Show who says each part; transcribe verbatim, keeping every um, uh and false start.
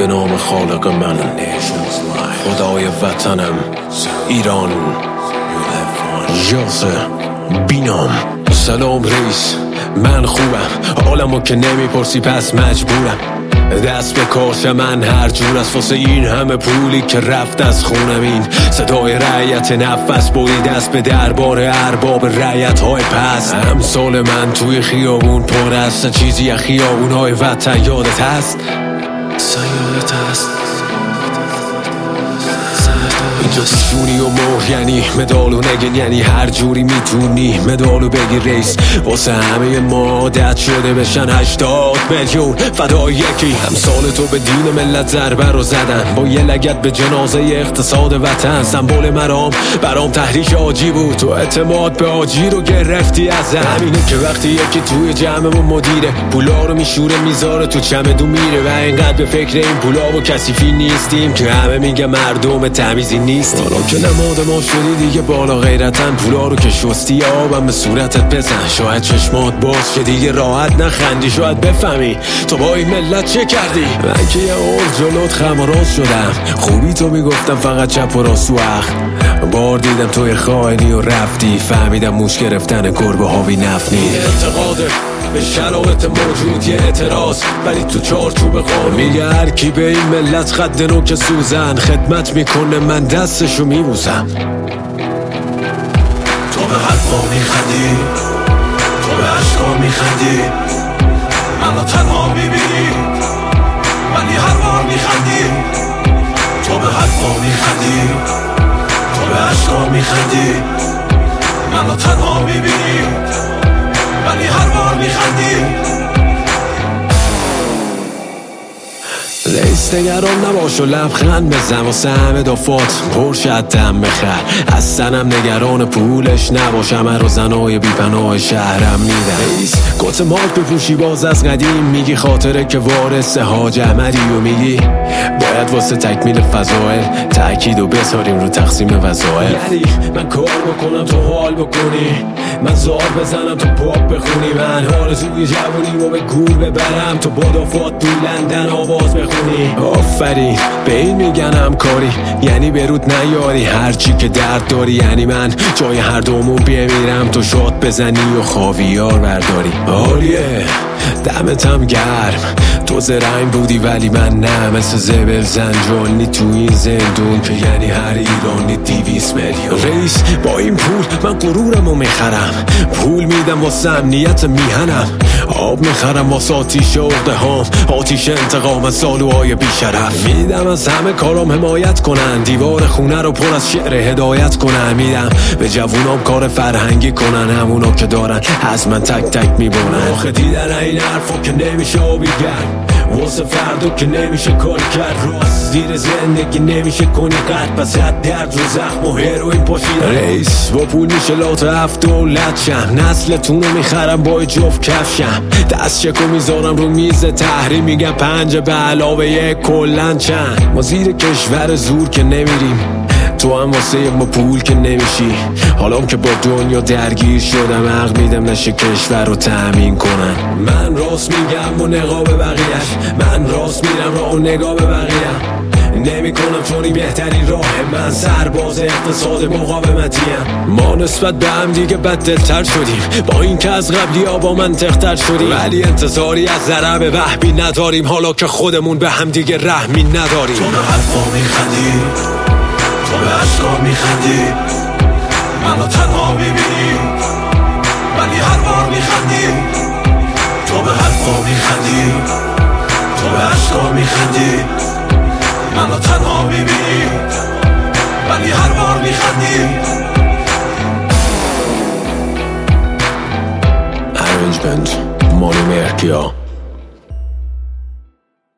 Speaker 1: به نام خالق من، خدای وطنم ایران، یاسر بینام. سلام رئیس، من خوبم، حالمو که نمیپرسی پس مجبورم دست به کاش من هر جور از واسه این همه پولی که رفت از خونم. این صدای رعیت نفس بوی دست به دربار ارباب رعیت های پس. امثال من توی خیابون پر است، چیزی از خیابون های وطن یادت هست؟ یادت هست اینجا سیفونی و مهر یعنی مدال و نگن، یعنی هر جوری میتونی مدالو بگی رئیس. واسه همه ما عادت شده بشن هشتاد میلیون فدای یکی. امثال تو به دین ملت ضربه رو زدن، با یه لگد به جنازه اقتصاد وطن. سمبل مرام برام تحریک آجی بود، تو اعتماد به آجی رو گرفتی از همینه که وقتی یکی توی جمعمون مدیره پولا رو میشوره میذاره تو چمدون میره. و اینقدر به فکر این پولا و کثیفی نیستیم که همه میگه مردم تمیزی نیست. حالا که نماد ما شدی دیگه بالا غیرتن، پولا رو که شستی آبم به صورتت بزن. شاید چشمات باز که دیگه راحت نخندی، شاید بفهمی تو با این ملت چه کردی. من که یه عرض جلوت خم و راست شدم، خوبی تو میگفتم فقط چپ و راست و اخ. بار دیدم توی خائنی و رفتی، فهمیدم موش گرفتن گربه ها بی نفنی. انتقاده به شرایط موجود یه اعتراض، ولی تو چارچوب قانون میگه هر کی به این ملت خد نوک سوزن خدمت میکنه من دستشو میبوسم.
Speaker 2: تو به حرفا میخندی، تو به عشقا میخندی، منو تنها میبینی ولی هر بار میخندی. تو به حرفا میخندی، تو به عشقا میخندی، منو تنها میبینی ولی هر بار میخندی.
Speaker 1: رئیس نگران نباش و لبخند بزن، واسه همه دافات پرشد دم بخر. اصلا نگران پولش نباش، همه رو زنای بیپناه شهرم میدن. رئیس کت مارک بپوشی باز از قدیم، میگی خاطره که وارث حاج احمدی و میگی باید واسه تکمیل فضائل تأکید و بذاریم رو تقسیم وظایف. یعنی من کار بکنم تو حال بکنی، من زار بزنم تو پاپ بخونی، من آرزوی جوونی و به گور ببرم تو بادافات تو لندن آواز بخونی. آفرین به این میگن همکاری، یعنی برود نیاری هرچی که درد داری. یعنی من جای هر دومون بمیرم تو شاد بزنی و خاویار برداری. عالیه دمتم گرم، تو زرنگ بودی ولی من نه، مثل زبل زنجانی تو این زندون که یعنی هر ایرانی دیویس میلیون. رئیس با این پول من غرورمو میخرم، پول میدم واسه امنیت میهنم، آب میخرم واسه آتیش عقده هام، آتیش انتقام از سالوهای بیشرف. میدم از همه کارام حمایت کنن، دیوار خونه رو پر از شعر هدایت کنن. میدم به جوونام کار فرهنگی کنن، همونا که دارن از من تک تک میبونن. آخه دیدن این حرفا که نمیشه آبی گرد، واسه فردو که نمیشه کار کرد، راست زیر زندگی نمیشه کنی قد، پس حد درد رو زخم و هروین پاشیدن. رئیس با پول میشه لات هفت دولت شم، نسلتونو میخرم با جفت کفشم، دست چکو میذارم رو میز تحریم، میگم پنج به علاوه یک کلن چند. ما زیر کشور زور که نمیریم، تو هم واسه ما پول که نمیشی. حالا که با دنیا درگیر شدم حق میدم نشه کشور رو تأمین کنن. من راست میگم و نقاب بقیهش، من راست میرم راه و نگاه به بقیه نمی کنم چونی بهترین راه. من سرباز اقتصاد مقاومتیم، ما نسبت به هم دیگه بدتر شدیم، با این که از قبلی ها با منطقتر شدیم، ولی انتظاری از ضرب وحبی نداریم، حالا که خودمون به هم دیگه رحمی نداریم.
Speaker 2: تو به حرفا میخندی، تو به عشقا میخندی، منو تنها میبینی ولی هر بار میخندی. تو به حرفا میخندی، تو به عشقا میخندی، منو تنها میبینی ولی هر بار میخندی.
Speaker 1: Arrangement مانو مرکیا.